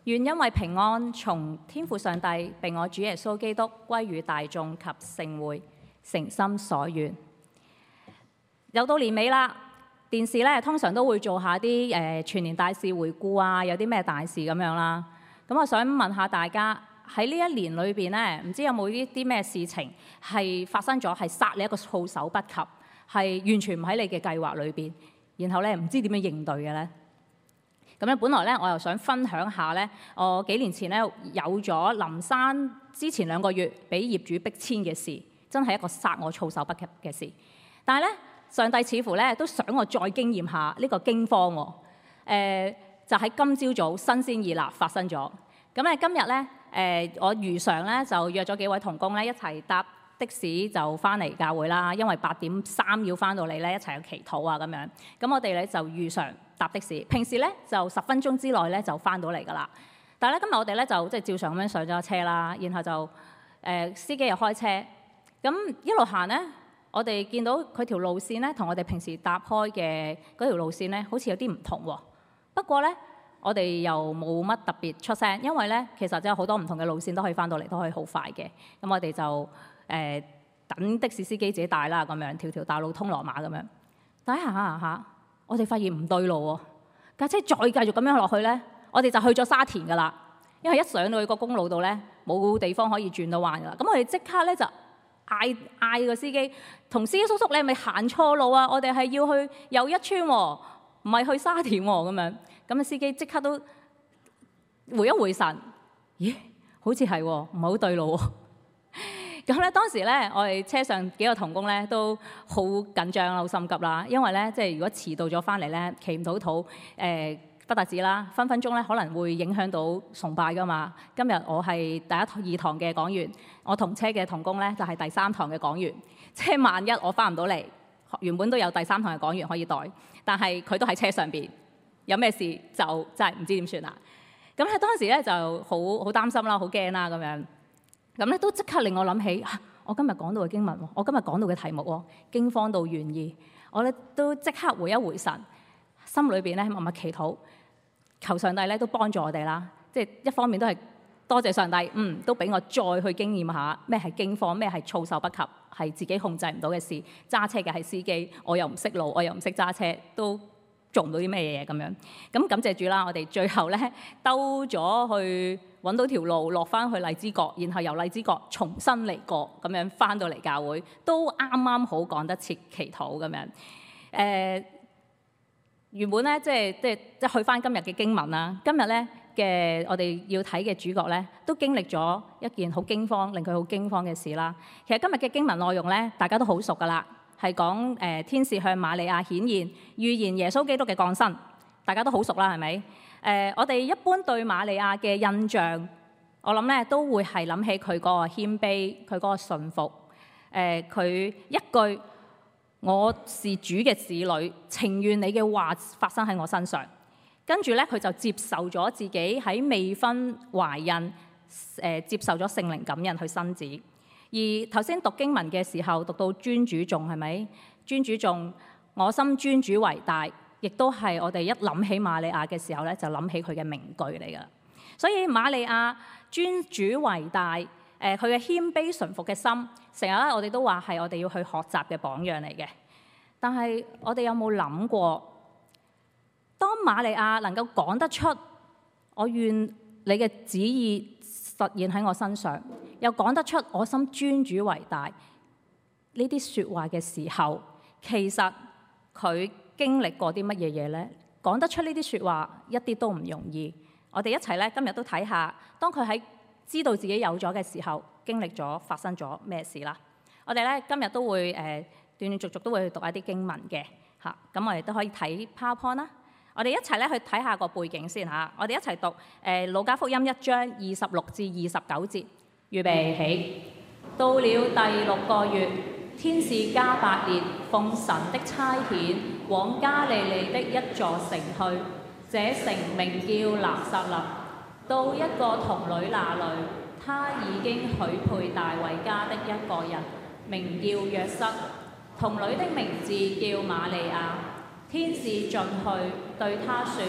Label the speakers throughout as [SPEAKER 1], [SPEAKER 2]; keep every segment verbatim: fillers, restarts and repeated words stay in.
[SPEAKER 1] 願因為平安從天父上帝並我主耶穌基督歸於大眾及聖會，誠心所願。又到年尾啦，電視咧通常都會做下啲誒、呃、全年大事回顧啊，有啲咩大事咁樣啦。咁我想問下大家喺呢一年裏邊咧，唔知有冇呢啲咩事情係發生咗，係殺你一個措手不及，係完全唔喺你嘅計劃裏邊，然後咧唔知點樣應對嘅咧？咁咧，本來咧我又想分享下咧，我幾年前咧有咗林山之前兩個月俾業主逼遷嘅事，真係一個殺我措手不及嘅事。但係咧，上帝似乎咧都想我再經驗下呢個驚慌喎、呃。就喺今朝早新鮮熱辣發生咗。咁咧今日咧，誒、呃、我如常咧就約咗幾位同工咧一齊搭的士就翻嚟教會啦，因為八點三要翻到嚟咧一齊去祈禱啊咁樣。咁我哋咧就如常搭的士，平時咧就十分鐘之內咧就翻到嚟噶啦。但係咧今日我哋咧就即係照常咁樣上咗車啦，然後就誒、呃、司機又開車，咁一路行咧，我哋見到佢條路線咧同我哋平時搭開嘅嗰條路線咧好似有啲唔同喎。不過咧，我哋又冇乜特別出聲，因為咧其實真係好多唔同嘅路線都可以翻到嚟，都可以好快嘅。咁我哋就誒、呃、等的士司機自己帶啦，咁樣條條大路通羅馬咁樣。但係行下行下，我哋發現唔對路喎。架車再繼續咁樣落去咧，我哋就去咗沙田噶啦。因為一上到去個公路度咧，冇地方可以轉到彎噶啦。咁我哋即刻咧就嗌嗌個司機，同司機叔叔，你係咪行錯路啊？我哋係要去又一村喎。唔係去沙田喎，咁樣咁啊！司機即刻都回一回神，咦？好似係喎，唔係好對路喎。咁咧當時咧，我哋車上幾個同工咧都好緊張啦，好心急啦，因為咧即係如果遲到咗翻嚟咧，企唔到肚，誒不特止啦，分分鐘咧可能會影響到崇拜噶嘛。今日我係第一二堂嘅講員，我同車嘅同工咧就係第三堂嘅講員，即係萬一我翻唔到嚟。原本都有第三堂嘅講員可以代，但係佢都喺車上邊，有咩事就真係唔知點算啦。咁喺當時咧就好好擔心啦，好驚啦咁樣。咁咧都即刻令我諗起，啊、我今日講到嘅經文，我今日講到嘅題目喎，驚慌到願意。我咧都即刻回一回神，心裏邊咧默默祈禱，求上帝咧都幫助我哋啦。即係一方面都係多謝上帝，嗯，都俾我再去經驗下咩係驚慌，咩係措手不及。係自己控制唔到嘅事，揸車嘅係司機，我又唔識路，我又唔識揸車，都做唔到啲咩嘢咁樣。咁感謝主啦，我哋最後咧兜咗去揾到條路，落翻去荔枝角，然後由荔枝角重新嚟過，咁樣翻到嚟教會，都啱啱好趕得切祈禱咁樣。誒、呃，原本咧即係即係即係去翻今日嘅經文啦，今日咧嘅我哋要睇嘅主角咧，都經歷咗一件好驚慌，令佢好驚慌嘅事啦。其實今日嘅經文內容咧，大家都好熟噶啦，係講誒天使向瑪利亞顯現，預言耶穌基督嘅降生，大家都好熟啦，係咪？誒、呃，我哋一般對瑪利亞嘅印象，我諗咧都會係諗起佢嗰個謙卑，佢嗰個順服。誒、呃，佢一句我是主嘅子女，情願你嘅話發生喺我身上。跟住咧，佢就接受咗自己喺未婚懷孕，誒、呃、接受咗聖靈感孕去生子。而頭先讀經文嘅時候，讀到尊主頌係咪？尊主頌，我心尊主為大，亦都係我哋一諗起瑪利亞嘅時候咧，就諗起佢嘅名句嚟㗎。所以瑪利亞尊主為大，誒佢嘅謙卑順服嘅心，成日咧我哋都話係我哋要去學習嘅榜樣嚟嘅。但係我哋有冇諗過？當瑪利亞能夠講得出我願你嘅旨意實現喺我身上，又講得出我心尊主為大呢啲説話嘅時候，其實佢經歷過啲乜嘢嘢呢？講得出呢啲説話一啲都唔容易。我哋一齊咧今日都睇下，當佢喺知道自己有咗嘅時候，經歷咗發生咗咩事啦。我哋咧今日都會誒、呃、斷斷續續都會去讀一啲經文嘅嚇，咁我哋都可以睇 PowerPoint 啦。我哋一齊咧去睇下個背景先嚇，我哋一齊讀誒《路加福音》一章二十六至二十九節，預備起。到了第六個月，天使加百列奉神的差遣，往加利利的一座城去，這城名叫拿撒勒。到一個童女那裡，她已經許配大衛家的一個人，名叫約瑟。童女的名字叫瑪利亞。天使進去對他說：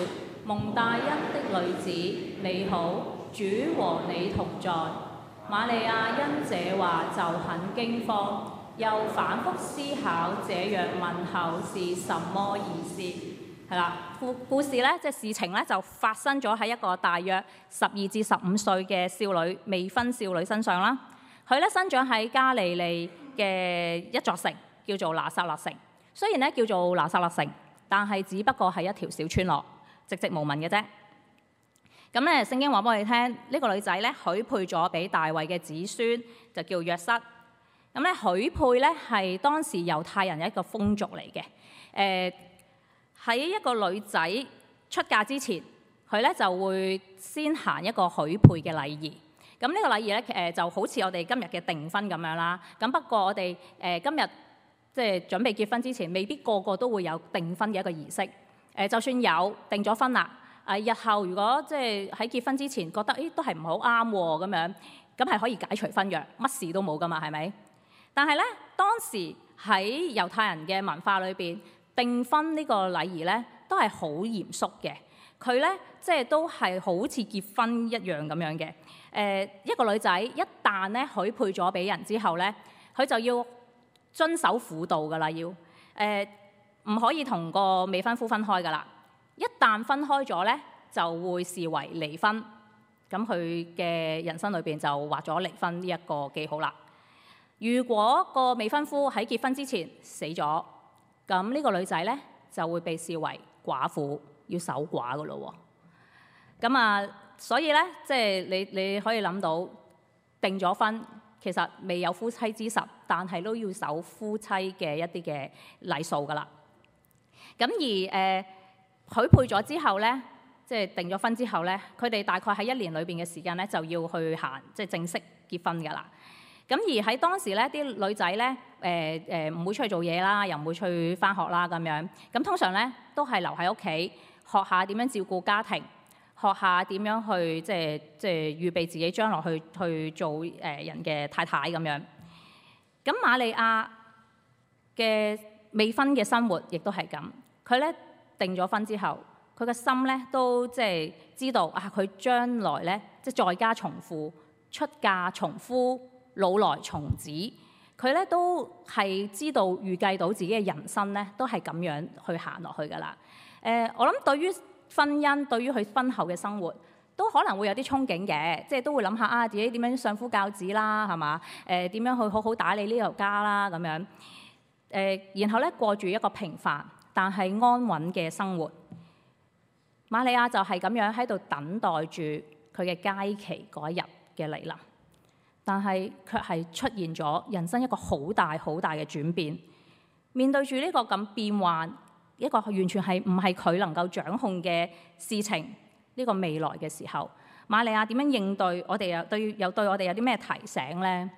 [SPEAKER 1] 蒙大恩的女子，你好，主和你同在。瑪利亞因這話就很驚慌，又反覆思考這樣問候是什麼意思。係啦，故故事咧，即係事情咧，就發生咗喺一個大約十二至十五歲嘅少女，未婚少女身上啦。佢咧生長喺加利利嘅一座城，叫做拿撒勒城。雖然咧叫做拿撒勒城，但係只不過係一條小村落，寂寂無聞嘅啫。咁咧，聖經話俾我哋聽，呢、這個女仔咧許配咗俾大衛嘅子孫，就叫約瑟。咁咧許配咧係當時猶太人一個風俗嚟嘅。誒、呃、喺一個女仔出嫁之前，佢咧就會先行一個許配嘅禮儀。咁呢個禮儀咧誒就好似我哋今日嘅訂婚咁樣啦。咁不過我哋誒、呃、今日即係準備結婚之前，未必個個都會有訂婚嘅一個儀式。誒、呃、就算有訂咗婚啦。誒日後如果即係喺結婚之前覺得誒都係唔好啱喎咁樣，咁係可以解除婚約，乜事都冇噶嘛，係咪？但係咧當時喺猶太人嘅文化裏邊，訂婚呢個禮儀咧都係好嚴肅嘅。佢咧即係都係好似結婚一樣咁樣嘅。誒、呃、一個女仔一旦咧許配咗俾人之後咧，佢就要遵守婦道噶啦，要誒唔可以同個未婚夫分開噶啦。一旦分開咗咧，就會視為離婚。咁佢嘅人生裏邊就畫咗離婚呢一個記號啦。如果個未婚夫喺結婚之前死咗，咁呢個女仔咧就會被視為寡婦，要守寡噶咯喎。咁啊，所以咧即係你你可以諗到，訂咗婚其實未有夫妻之實，但係都要守夫妻嘅一啲嘅禮數噶啦。咁而誒。呃許配咗之後咧，即係訂咗婚之後咧，佢哋大概喺一年裏邊嘅時間咧，就要去行即係正式結婚㗎啦。咁而喺當時咧，啲女仔咧，誒誒唔會出去做嘢啦，又唔會出去返學啦咁樣。咁通常咧都係留喺屋企，學下點樣照顧家庭，學下點樣去即係即係預備自己將來去去做誒人嘅太太咁樣。咁瑪利亞嘅未婚嘅生活亦都係咁，佢咧。定咗婚之後，佢個心咧都即係知道啊！佢將來咧即係在家從父、出嫁從夫、老來從子，佢咧都係知道預計到自己嘅人生咧都係咁樣去行落去噶啦。誒、呃，我諗對於婚姻，對於佢婚後嘅生活，都可能會有啲憧憬嘅，即係都會諗下啊，自己點樣相夫教子啦，係嘛？誒、呃，點樣去好好打理呢頭家啦咁樣。誒、呃，然後咧過住一個平凡但係安穩嘅生活，瑪利亞就係咁樣喺度等待住佢嘅佳期嗰一日嘅嚟臨，但係卻係出現咗人生一個好大好大嘅轉變。面對住呢個咁變幻，一個完全係唔係佢能夠掌控嘅事情，呢個未來嘅時候，瑪利亞點樣應對？我哋又對又對我哋有啲咩提醒呢？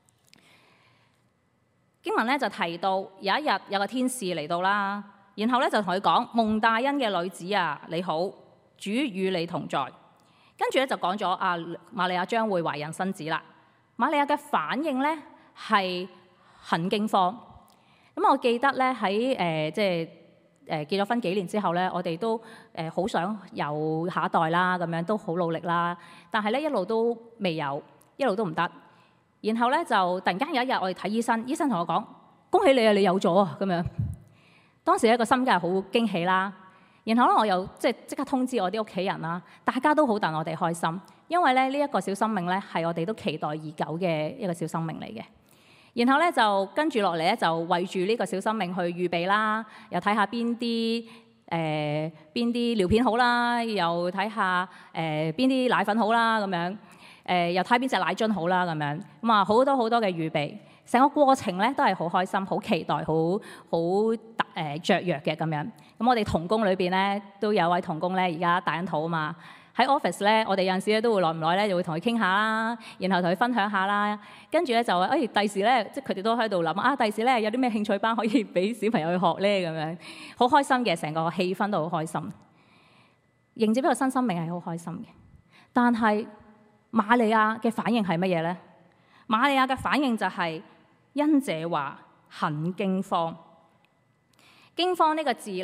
[SPEAKER 1] 經文咧就提到有一日有個天使嚟到啦。然後咧就同佢講：蒙大恩嘅女子啊，你好，主與你同在。跟住咧就講咗啊，瑪利亞將會懷孕生子啦。瑪利亞嘅反應咧係很驚慌。咁我記得咧喺誒即係誒結咗婚幾年之後咧，我哋都誒好想有下一代啦，咁樣都好努力啦。但係咧一路都未有，一路都唔得。然後咧就突然間有一日我哋睇醫生，醫生同我講：恭喜你啊，你有咗啊！咁樣。當時咧個心梗係好驚喜啦，然後咧我又即係即刻通知我啲屋企人啦，大家都好戥我哋開心，因為咧呢一個小生命咧係我哋都期待已久嘅一個小生命嚟嘅。然後咧就跟住落嚟咧就為住呢個小生命去預備啦，又睇下邊啲誒邊啲尿片好啦，又睇下誒邊啲奶粉好啦咁樣，誒、呃、又睇邊隻奶樽好啦咁樣，咁啊好多好多嘅預備。成個過程咧都係好開心、好期待、好好誒雀躍嘅咁樣。咁我哋同工裏邊咧都有位同工咧，而家大緊肚啊嘛。喺 office 咧，我哋有陣時咧都會耐唔耐咧，就會同佢傾下啦，然後同佢分享下啦。跟住咧就話誒，第時咧即係佢哋都喺度諗啊，第時咧有啲咩興趣班可以俾小朋友去學咧咁樣，好開心嘅，成個氣氛都好開心。迎接呢個新生命係好開心嘅，但係瑪利亞嘅反應係乜嘢咧？瑪利亞嘅反應就係因這話很驚慌。驚慌呢個字咧，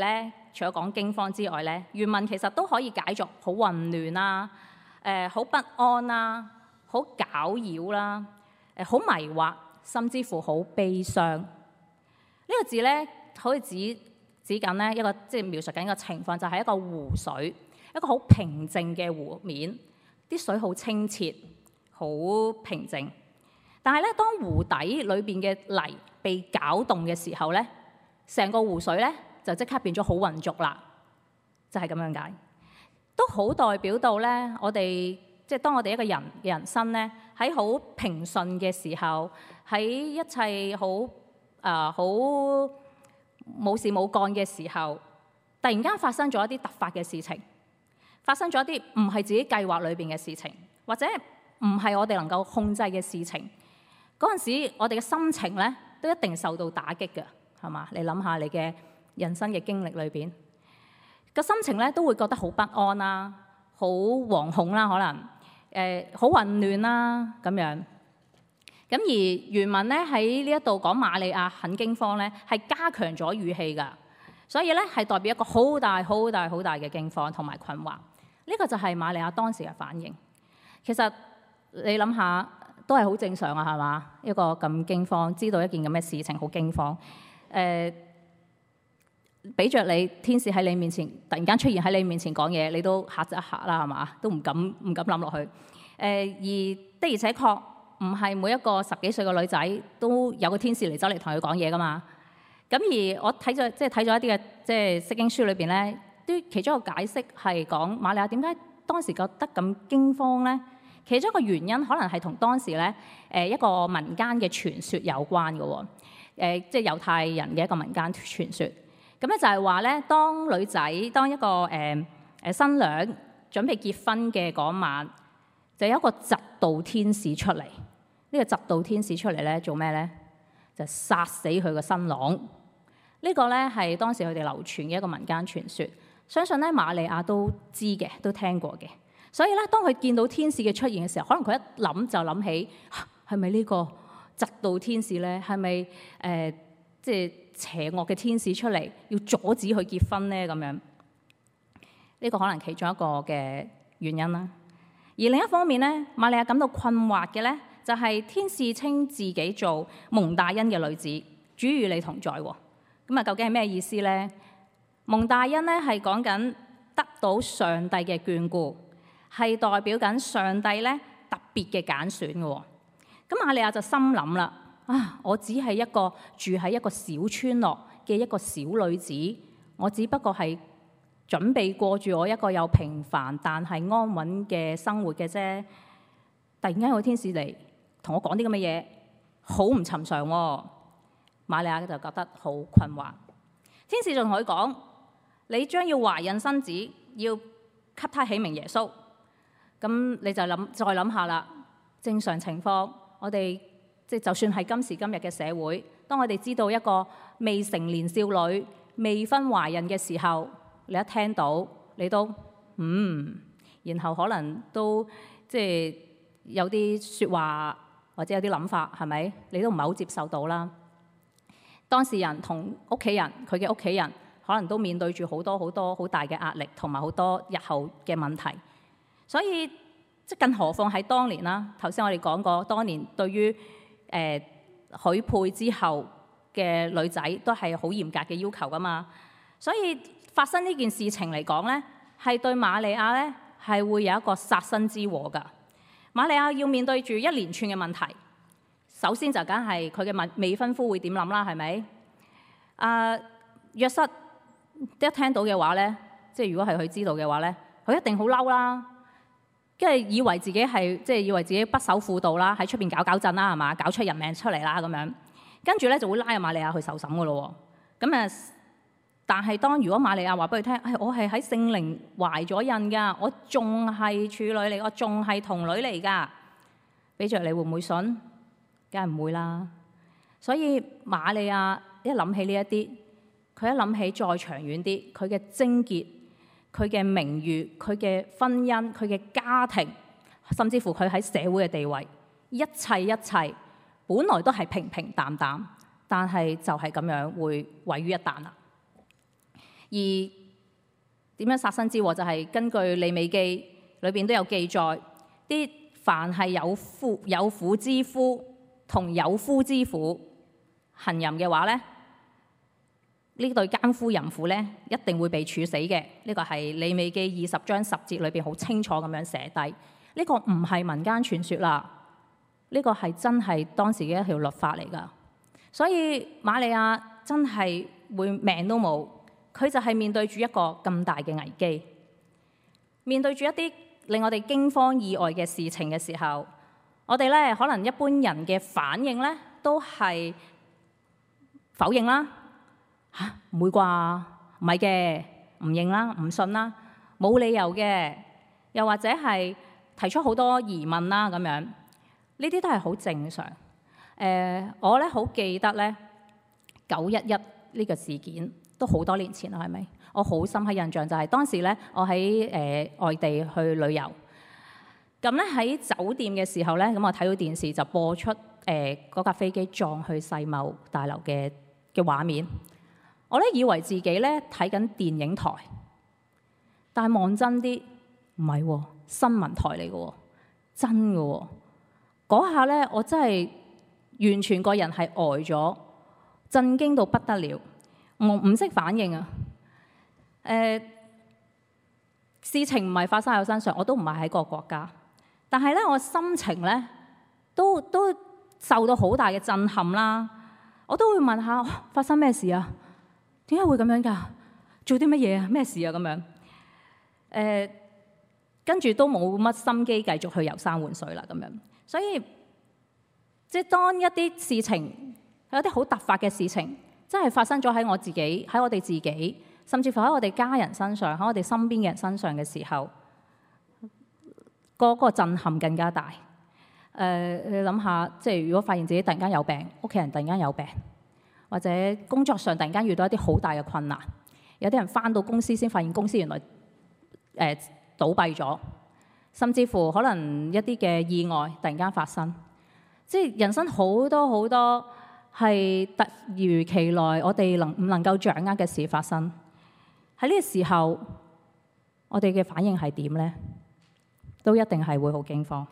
[SPEAKER 1] 除咗講驚慌之外咧，原文其實都可以解作好混亂啦、誒好不安啦、好攪擾啦、誒好迷惑，甚至乎好悲傷。呢、這個字咧可以指指緊咧一個即係、就是、描述緊一個情況，就係、是、一個湖水，一個好平靜嘅湖面，啲水好清澈、好平靜。但係咧，當湖底裏邊嘅泥被攪動嘅時候咧，成個湖水咧就即刻變咗好渾濁啦，就係咁樣解，都好代表到咧我哋即係當我哋一個人嘅人生咧喺好平順嘅時候，喺一切好啊好冇事冇幹嘅時候，突然間發生咗一啲突發嘅事情，發生咗一啲唔係自己計劃裏邊嘅事情，或者唔係我哋能夠控制嘅事情，嗰陣時我哋嘅心情咧都一定受到打擊嘅。係嘛？你諗下你嘅人生嘅經歷裏邊，個心情咧都會覺得好不安啦，好惶恐啦，可能誒好混亂啦咁樣。咁而原文咧喺呢一度講瑪利亞很驚慌咧，係加強咗語氣㗎，所以咧係代表一個好大、好大、好大嘅驚慌同埋困惑。呢個就係瑪利亞當時嘅反應。其實你諗下都係好正常啊，係嘛？一個咁驚慌，知道一件咁嘅事情好驚慌。誒，俾着你天使喺你面前突然間出現喺你面前講嘢，你都嚇一嚇啦，係嘛？都唔敢唔敢諗落去。誒、呃，而的而且確唔係每一個十幾歲嘅女仔都有個天使嚟走嚟同佢講嘢噶嘛。咁而我睇咗即係睇咗一啲嘅即係釋經書裏邊咧，都其中一個解釋係講瑪利亞點解當時覺得咁驚慌咧？其中一個原因可能係同當時咧誒一個民間嘅傳說有關嘅喎。誒、呃，即係猶太人嘅一個民間傳說，咁咧就係話咧，當女仔當一個誒誒、呃、新娘準備結婚嘅嗰晚，就有一個嫉妒天使出嚟。呢、這個嫉妒天使出嚟咧做咩咧？就殺死佢個新郎。這個、呢個咧係當時佢哋流傳嘅一個民間傳說，相信咧瑪利亞都知嘅，都聽過嘅。所以咧，當佢見到天使嘅出現嘅時候，可能佢一諗就諗起係咪呢個嫉妒天使咧？係咪誒即係邪惡嘅天使出嚟要阻止佢結婚咧？咁樣呢、這個可能其中一個嘅原因啦。而另一方面咧，瑪利亞感到困惑嘅咧，就係、是、天使稱自己做蒙大恩嘅女子，主與你同在喎。咁啊，究竟係咩意思咧？蒙大恩咧係講緊得到上帝嘅眷顧，係代表緊上帝咧特別嘅揀選嘅喎。咁瑪利亞就心諗啦，啊！我只係一個住喺一個小村落嘅一個小女子，我只不過係準備過住我一個又平凡但係安穩嘅生活嘅啫。突然間有個天使嚟同我講啲咁嘅嘢，好唔尋常喎。瑪利亞就覺得好困惑。天使仲同佢講：你將要懷孕生子，要給他起名耶穌。咁你就諗再諗下啦，正常情況。我哋即係就算係今時今日嘅社會，當我哋知道一個未成年少女未婚懷孕嘅時候，你一聽到你都嗯，然後可能都即係有啲説話或者有啲諗法，係咪？你都唔係好接受到啦。當事人同屋企人，佢嘅屋企人可能都面對住好多好多好大嘅壓力，同埋好多日後嘅問題，所以。即更何況喺當年啦，頭先我哋講過，當年對於誒、呃、許配之後嘅女仔都係好嚴格嘅要求噶嘛，所以發生呢件事情嚟講咧，係對瑪利亞咧係會有一個殺身之禍噶。瑪利亞要面對住一連串嘅問題，首先就梗係佢嘅未婚夫會點諗啦，係咪？啊，約瑟一聽到嘅話咧，即係如果係佢知道嘅話咧，佢一定好嬲啦。跟住以為自己係即係以為自己不守婦道啦，喺出邊搞搞震啦，係嘛？搞出人命出嚟啦咁樣，跟住咧就會拉阿瑪利亞去受審噶咯喎。咁誒，但係當如果瑪利亞話俾佢聽，誒我係喺聖靈懷咗孕㗎，我仲係處女嚟，我仲係童女嚟㗎，俾着你會唔會信？梗係唔會啦。所以瑪利亞一諗起呢一啲，佢一諗起再長遠啲，佢嘅貞潔。佢嘅名譽、佢嘅婚姻、佢嘅家庭，甚至乎佢喺社會嘅地位，一切一切，本來都係平平淡淡，但係就係咁樣會毀於一旦啦。而點樣殺身之禍？就係根據利未記裏邊都有記載，啲凡係有夫有婦之夫同有夫之婦行淫嘅話咧，呢對奸夫淫婦咧一定會被處死嘅。呢個係利未記二十章十節裏邊好清楚咁樣寫低。呢個唔係民間傳說啦，呢個係真係當時嘅一條律法嚟㗎。所以瑪利亞真係會命都冇，佢就係面對住一個咁大嘅危機，面對住一啲令我哋驚慌意外嘅事情嘅時候，我哋咧可能一般人嘅反應咧都係否認啦。嚇，唔會啩？唔係嘅，唔認啦，唔信啦，冇理由嘅。又或者係提出好多疑問啦，咁樣呢啲都係好正常。誒、呃，我咧好記得咧九一一呢個事件都好多年前啦，係咪？我好深刻印象就係當時咧，我喺誒、呃、外地去旅遊，咁咧喺酒店嘅時候咧，咁我睇到電視就播出誒嗰、呃、架飛機撞去世貿大樓嘅嘅畫面。我咧以為自己咧睇緊電影台，但係望真啲唔係喎，新聞台嚟嘅喎，真嘅喎。嗰下咧，我真係完全個人係呆咗，震驚到不得了，我唔識反應啊！誒、呃，事情唔係發生喺我身上，我都唔係喺個國家，但係咧，我心情咧都都受到好大嘅震撼啦。我都會問下、哦、發生咩事啊？點解會咁樣㗎？做啲乜嘢啊？咩事啊？咁樣誒，跟住都冇乜心機繼續去遊山玩水啦。咁樣，所以即係當一啲事情有啲好突發嘅事情，真係發生咗喺我自己、喺我哋自己，甚至乎喺我哋家人身上、喺我哋身邊嘅人身上嘅時候，嗰個震撼更加大。誒、呃，你諗下，即係如果發現自己突然間有病，屋企人突然間有病。或者工作上突然間遇到一啲好大嘅困難，有啲人返到公司先發現公司原來誒、呃、倒閉咗，甚至乎可能一啲嘅意外突然間發生，即係人生好多好多係突如其來，我哋能唔能夠掌握嘅事發生。喺呢個時候，我哋嘅反應係點呢？都一定係會好驚慌。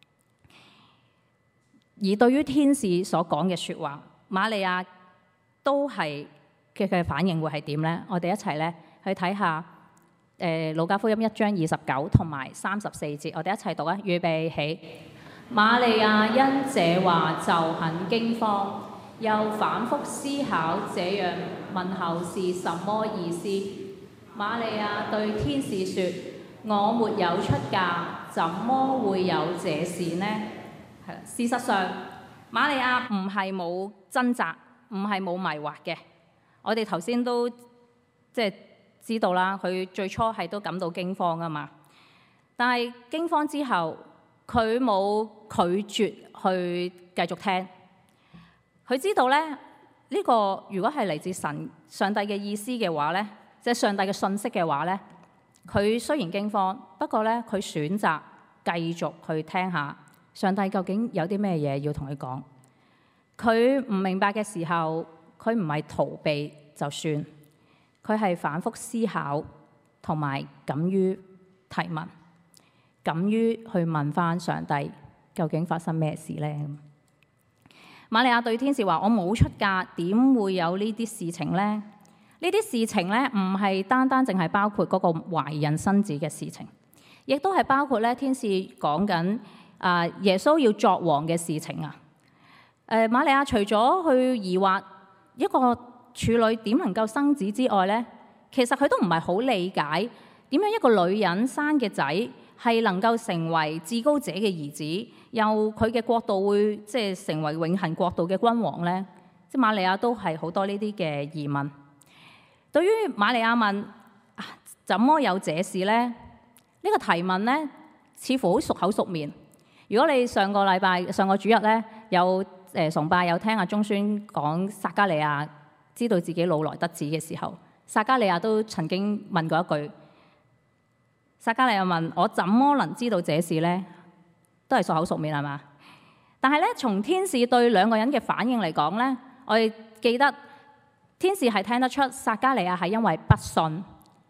[SPEAKER 1] 而對於天使所講嘅説話，瑪利亞都係佢嘅反應會係點呢？我哋一齊咧去睇下誒《路加福音》一章二十九同埋三十四節，我哋一齊讀啊！預備起。瑪利亞因這話就很驚慌，又反覆思考這樣問候是什麼意思。瑪利亞對天使說：我沒有出嫁，怎麼會有這事呢？係啦，事實上，瑪利亞唔係冇掙扎。唔係冇迷惑嘅，我哋頭先都即係知道啦。佢最初係都感到驚慌㗎嘛，但係驚慌之後，佢冇拒絕去繼續聽。佢知道咧，呢個如果係嚟自神上帝嘅意思嘅話咧，即係上帝嘅信息嘅話咧，佢雖然驚慌，不過咧佢選擇繼續去聽下上帝究竟有啲咩嘢要同佢講。佢唔明白嘅時候，佢唔係逃避就算，佢係反覆思考，同埋敢於提問，敢於去問翻上帝究竟發生咩事呢？瑪利亞對天使話：我冇出嫁，點會有呢啲事情呢？呢啲事情咧，唔係單單淨係包括嗰個懷孕生子嘅事情，亦都係包括咧天使講緊啊耶穌要作王嘅事情啊。誒，瑪利亞除咗去疑惑一個處女點能夠生子之外咧，其實佢都唔係好理解點樣一個女人生嘅仔係能夠成為至高者嘅兒子，又佢嘅國度會即係成為永恆國度嘅君王咧。即係瑪利亞都係好多呢啲嘅疑問。對於瑪利亞問啊，怎麼有這事咧？呢、這個提問咧，似乎好熟口熟面。如果你上個禮拜、上個主日咧有誒崇拜有聽阿鐘宣講撒迦利亞知道自己老來得子嘅時候，撒迦利亞都曾經問過一句：撒迦利亞問我怎麼能知道這事呢？都係熟口熟面係嘛？但係咧，從天使對兩個人嘅反應嚟講咧，我哋記得天使係聽得出撒迦利亞係因為不信，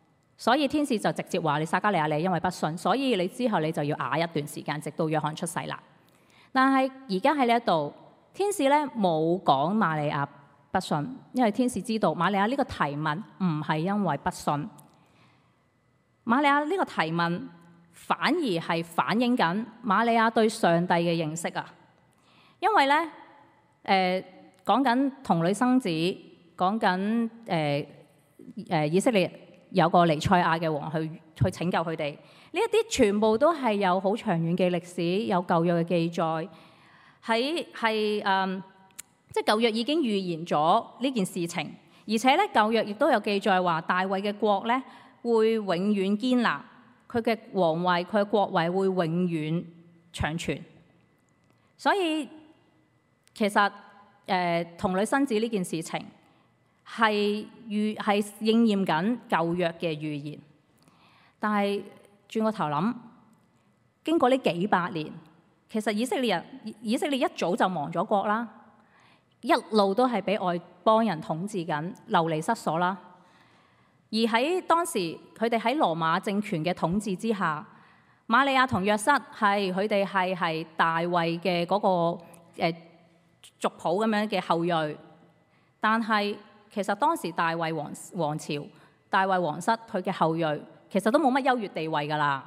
[SPEAKER 1] 所以天使就直接話你撒迦利亞，你因為不信，所以你之後你就要啞一段時間，直到約翰出世啦。但係而家喺呢一度，天使咧冇講瑪利亞不信，因為天使知道瑪利亞呢個提問唔係因為不信，瑪利亞呢個提問反而係反映緊瑪利亞對上帝嘅認識啊。因為咧誒講緊童女生子，講緊誒誒以色列有個彌賽亞嘅王去去拯救佢哋，呢一啲全部都係有好長遠嘅歷史，有舊約嘅記載，喺係誒，即係舊約已經預言咗呢件事情，而且咧舊約亦都有記載話大衛嘅國咧會永遠堅立，佢嘅皇位、佢嘅國位會永遠長存。所以其實誒、呃、童女生子呢件事情係預係應驗緊舊約嘅預言，但係轉個頭諗，經過呢幾百年，其實以色列人以色列一早就亡咗國啦，一路都係俾外邦人統治緊，流離失所啦。而喺當時佢哋喺羅馬政權嘅統治之下，瑪利亞同約瑟係佢哋係係大衛嘅嗰、那個誒、呃、族譜咁樣嘅後裔，但係其實當時大衛王王朝、大衛王室佢嘅後裔其實都冇乜優越地位㗎啦。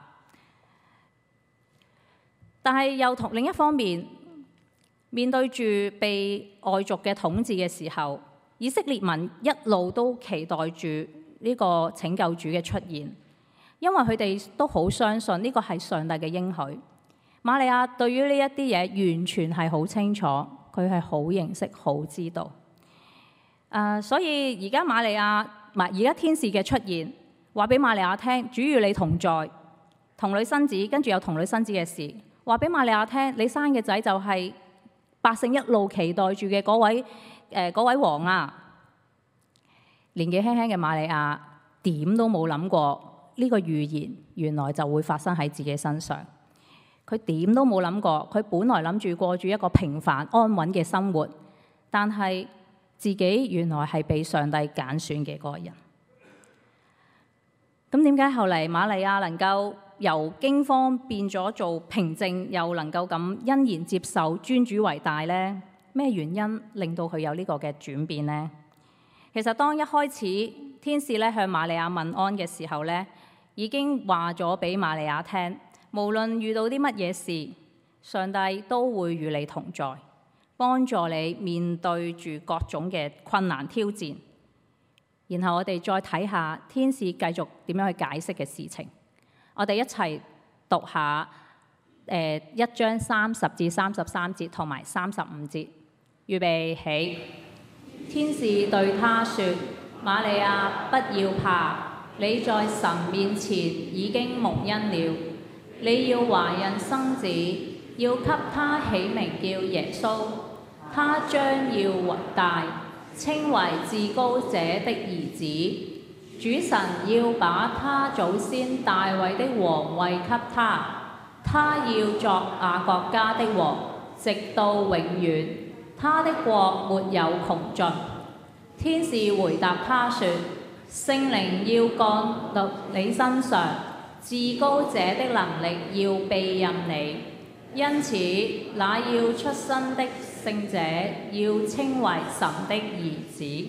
[SPEAKER 1] 但係又同另一方面，面對住被外族嘅統治嘅時候，以色列民一路都期待住呢個拯救主嘅出現，因為佢哋都好相信呢個係上帝嘅應許。瑪利亞對於呢一啲嘢完全係好清楚，佢係好認識、好知道。Uh, 所以而家瑪利亞唔係而家天使嘅出現，話俾瑪利亞聽，主與你同在，童女生子，跟住有童女生子嘅事，話俾瑪利亞聽，你生嘅仔就係百姓一路期待住嘅嗰位誒嗰、呃、位王啊！年紀輕輕嘅瑪利亞點都冇諗過呢個預言原來就會發生喺自己身上，佢點都冇諗過，佢本來諗住過住一個平凡安穩嘅生活，但係自己原來係被上帝揀選嘅嗰個人。咁點解後嚟瑪利亞能夠由驚慌變咗做平靜，又能夠咁欣然接受尊主為大呢？咩原因令到佢有呢個嘅轉變呢？其實當一開始天使咧向瑪利亞問安嘅時候咧，已經話咗俾瑪利亞聽，無論遇到啲乜嘢事，上帝都會與你同在，幫助你面對住各種嘅困難挑戰。然後我哋再睇下天使繼續點樣去解釋嘅事情。我哋一齊讀下誒、呃、一章三十至三十三節同埋三十五節。預備起。天使對他說：瑪利亞，不要怕，你在神面前已經蒙恩了。你要懷孕生子，要給他起名叫耶穌。他將要為大，稱為至高者的兒子。主神要把他祖先大衛的王位給他，他要作雅各家的王，直到永遠。他的國沒有窮盡。天使回答他說：聖靈要降到你身上，至高者的能力要庇蔭你，因此那要出生的聖者要稱為神的兒子。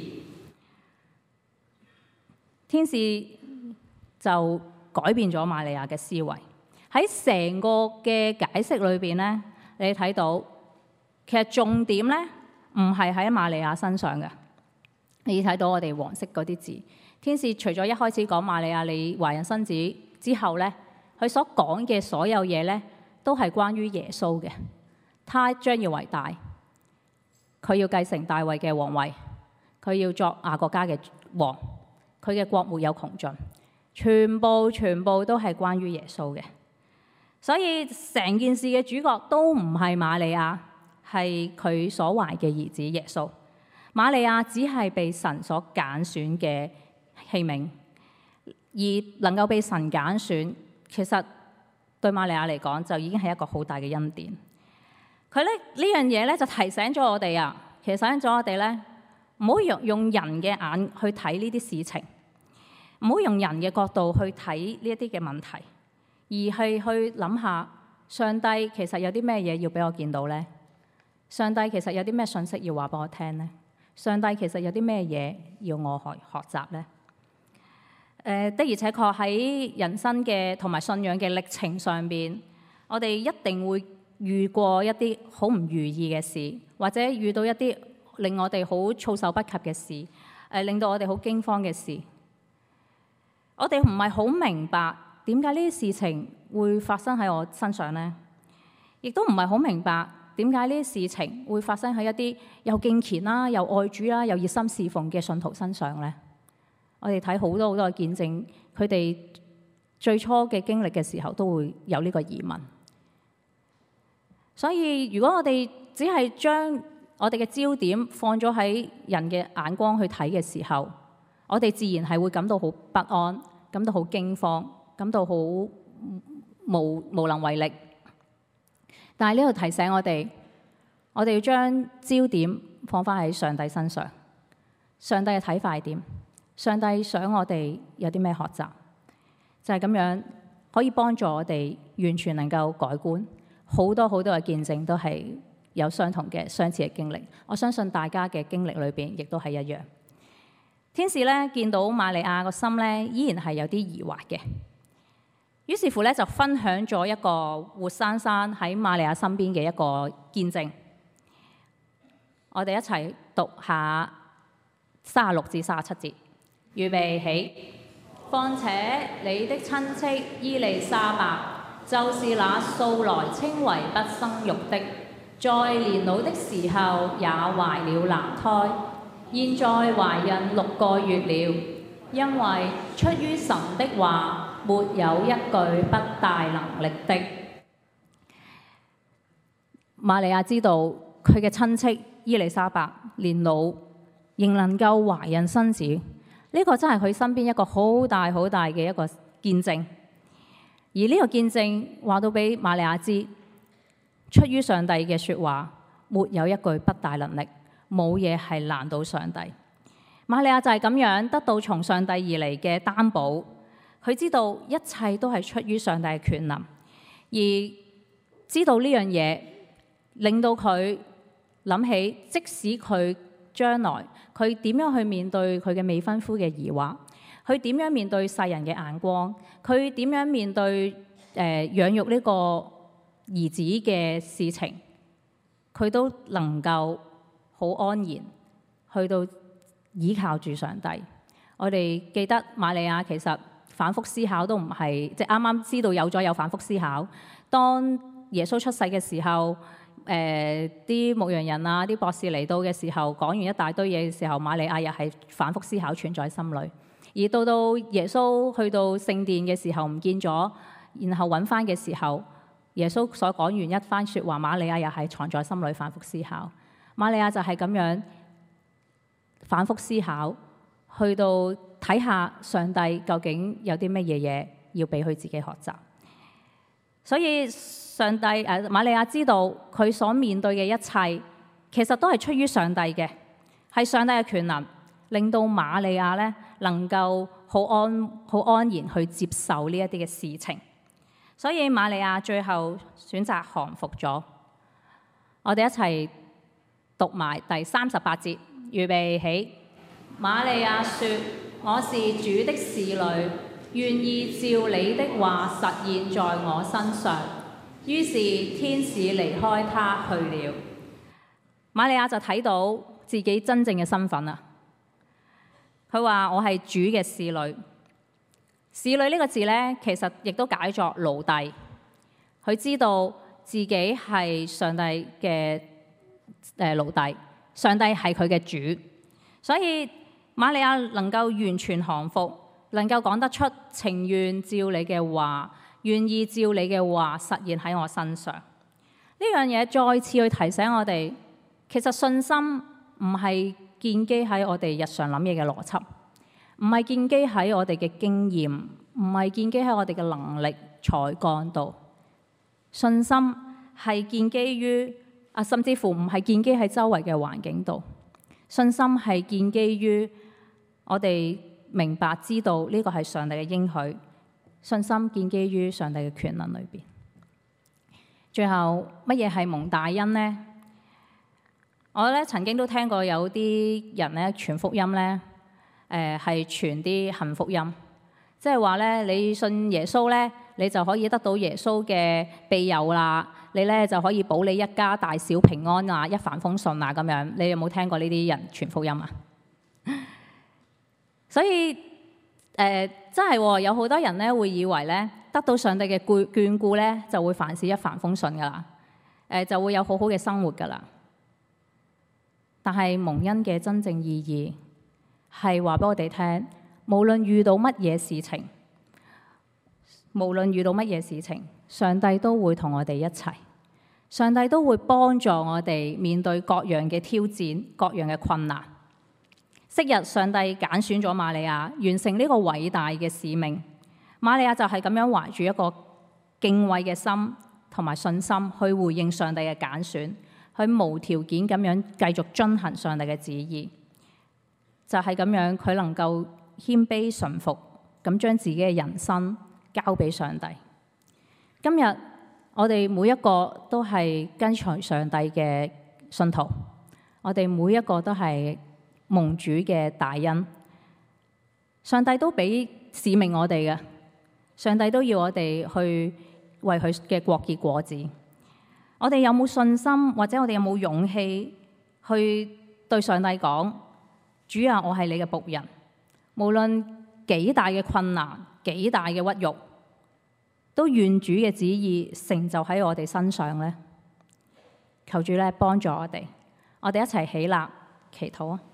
[SPEAKER 1] 天使就改變咗瑪利亞嘅思維。喺成個嘅解釋裏邊呢，你睇到其實重點呢唔係喺瑪利亞身上嘅。你睇到我哋黃色嗰啲字，天使除咗一開始講瑪利亞你懷孕生子之後呢，佢所講嘅所有嘢呢，都係關於耶穌嘅。他將要為大，佢要繼承大衛嘅皇位，佢要作雅各家嘅王，佢嘅國沒有窮盡，全部全部都係關於耶穌嘅。所以成件事嘅主角都唔係瑪利亞，係佢所懷嘅兒子耶穌。瑪利亞只係被神所揀選嘅器皿，而能夠被神揀選，其實對瑪利亞嚟講就已經係一個好大嘅恩典。佢咧呢樣嘢咧就提醒咗我哋啊，其實提醒咗我哋咧唔好用用人嘅眼去睇呢啲事情。 唔好用人嘅角度去睇呢一啲嘅問題，而係去諗下上帝其實有啲咩嘢要俾我見到呢？上帝其實有啲咩信息要話俾我聽呢？上帝其實有啲咩嘢要我學學習呢？誒的而且確喺人生嘅同埋信仰嘅歷程上邊，我哋一定會遇過一啲好唔如意嘅事，或者遇到一啲令我哋好措手不及嘅事，誒令到我哋好驚慌嘅事。我哋唔係好明白點解呢啲事情會發生喺我身上呢？亦都唔係好明白點解呢啲事情會發生喺一啲又敬虔啦、又愛主啦、又熱心侍奉嘅信徒身上呢？我哋睇好多好多嘅見證，佢哋最初嘅經歷嘅時候都會有呢個疑問。所以如果我哋只係將我哋嘅焦點放咗喺人嘅眼光去睇嘅時候，我哋自然係會感到好不安，感到好驚慌，感到好無無能為力。但係呢度提醒我哋，我哋要將焦點放翻喺上帝身上。上帝嘅睇法係點？上帝想我哋有啲咩學習？就係咁樣可以幫助我哋完全能夠改觀。好多好多嘅見證都係有相同嘅相似嘅經歷。我相信大家嘅經歷裏邊亦都係一樣。天使咧見到瑪利亞個心咧依然係有啲疑惑嘅，於是乎咧就分享咗一個活生生喺瑪利亞身邊嘅一個見證。我哋一齊讀下三十六至三十七節。預備起。況且你的親戚伊麗莎白，就是那素來稱為不生育的，在年老的時候也懷了男胎，現在懷孕六個月了。因為出於神的話，沒有一句不帶能力的。瑪利亞知道佢嘅親戚伊麗莎白年老，仍能夠懷孕生子。呢個真係佢身邊一個好大好大嘅一個見證，而呢個見證話到俾瑪利亞知，出於上帝嘅説話，沒有一句不帶能力，冇嘢係難到上帝。瑪利亞就係咁樣得到從上帝而嚟嘅擔保，佢知道一切都係出於上帝嘅權能，而知道呢樣嘢令到佢諗起，即使佢將來佢點樣去面對佢嘅未婚夫嘅疑惑，佢點樣面對世人嘅眼光，佢點樣面對誒、呃、養育呢個兒子嘅事情，佢都能夠好安然去到依靠住上帝。我哋記得瑪利亞其實反覆思考都唔係，即係啱啱知道有咗有反覆思考。當耶穌出世嘅時候，誒啲牧羊人啊，啲博士嚟到嘅時候，講完一大堆嘢嘅時候，瑪利亞又係反覆思考，存在心裏。而到到耶穌去到聖殿嘅時候唔見咗，然後揾翻嘅時候，耶穌所講完一番説話，瑪利亞又係藏在心裏，反覆思考。瑪利亞就係咁樣反覆思考，去到睇下上帝究竟有啲乜嘢嘢要俾佢自己學習。所以上帝誒瑪利亞知道佢所面對嘅一切，其實都係出於上帝嘅，係上帝嘅權能，令到瑪利亞咧能夠好安好安然去接受呢一啲嘅事情。所以瑪利亞最後選擇降服咗。我哋一齊讀埋第三十八節，預備起。瑪利亞說：我是主的使女，願意照你的話實現在我身上。於是天使離開他去了。瑪利亞就睇到自己真正嘅身份啦。佢話：我係主嘅使女。使女呢個字呢，其實亦都解作奴隸。佢知道自己係上帝嘅誒奴隸，上帝係佢嘅主，所以瑪利亞能夠完全降服，能夠講得出情願照你嘅話，願意照你嘅話實現喺我身上。呢樣嘢再次去提醒我哋，其實信心唔係建基喺我哋日常諗嘢嘅邏輯，唔係建基喺我哋嘅經驗，唔係建基喺我哋嘅能力才幹度。信心係建基於啊，甚至乎唔係建基喺周圍嘅環境度。信心係建基於我哋明白知道呢個係上帝嘅應許，信心建基於上帝嘅權能裏邊。最後乜嘢係蒙大恩呢？我咧曾經都聽過有啲人咧傳福音咧，誒係傳啲幸福音，即係話咧你信耶穌咧，你就可以得到耶穌嘅庇佑啦，你咧就可以保你一家大小平安啊，一帆風順啊咁樣。你有冇聽過呢啲人傳福音啊？所以誒、呃、真係、哦、有好多人咧會以為咧得到上帝嘅眷眷顧咧就會凡事一帆風順噶啦，誒、呃、就會有好好嘅生活噶啦。但係蒙恩嘅真正意義係話俾我哋聽，無論遇到乜嘢事情，無論遇到乜嘢事情，上帝都會同我哋一齊，上帝都會幫助我哋面對各樣嘅挑戰、各樣嘅困難。昔日上帝揀選咗瑪利亞，完成呢個偉大嘅使命。瑪利亞就係咁樣懷住一個敬畏嘅心同埋信心去回應上帝嘅揀選，去無條件咁樣繼續遵行上帝嘅旨意。就係咁樣，佢能夠謙卑順服，咁將自己嘅人生交俾上帝。今日我哋每一個都係跟隨上帝嘅信徒，我哋每一個都係蒙主嘅大恩。上帝都俾使命我哋嘅，上帝都要我哋去為佢嘅國結果子。我哋有冇信心，或者我哋有冇勇氣去對上帝講：主啊，我係你嘅僕人，無論幾大嘅困難、幾大嘅屈辱，都願主嘅旨意成就喺我哋身上呢？求主咧幫助我哋，我哋一齊起立祈禱啊！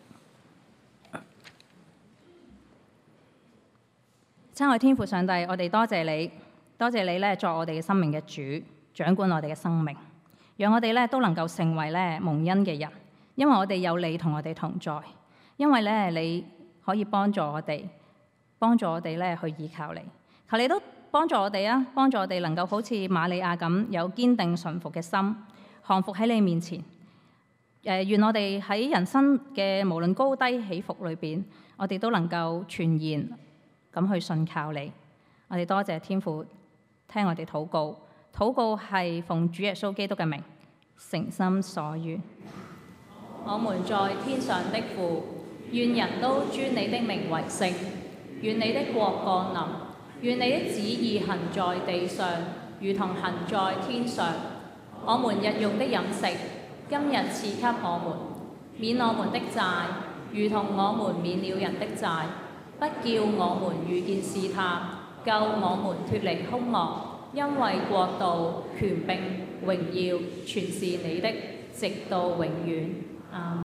[SPEAKER 1] 親愛天父上帝，我哋多謝你，多謝你咧作我哋嘅生命嘅主，掌管我哋嘅生命，讓我哋咧都能夠成為咧蒙恩嘅人，因為我哋有你同我哋同在，因為咧你可以幫助我哋，幫助我哋咧去依靠你。求你都幫助我哋啊，幫助我哋能夠好似瑪利亞咁有堅定順服嘅心，降服喺你面前。誒，願我哋喺人生嘅無論高低起伏裏邊，我哋都能夠全然咁去信靠你。我哋多謝天父聽我哋禱告，禱告係奉主耶穌基督嘅名，誠心所願。我們在天上的父，願人都尊你的名為聖，願你的國降臨，願你的旨意行在地上，如同行在天上。我們日用的飲食，今日賜給我們，免我們的債，如同我們免了人的債，不叫我們遇見試探，救我們脫離兇惡，因為國度、權柄、榮耀，全是你的，直到永遠。阿們。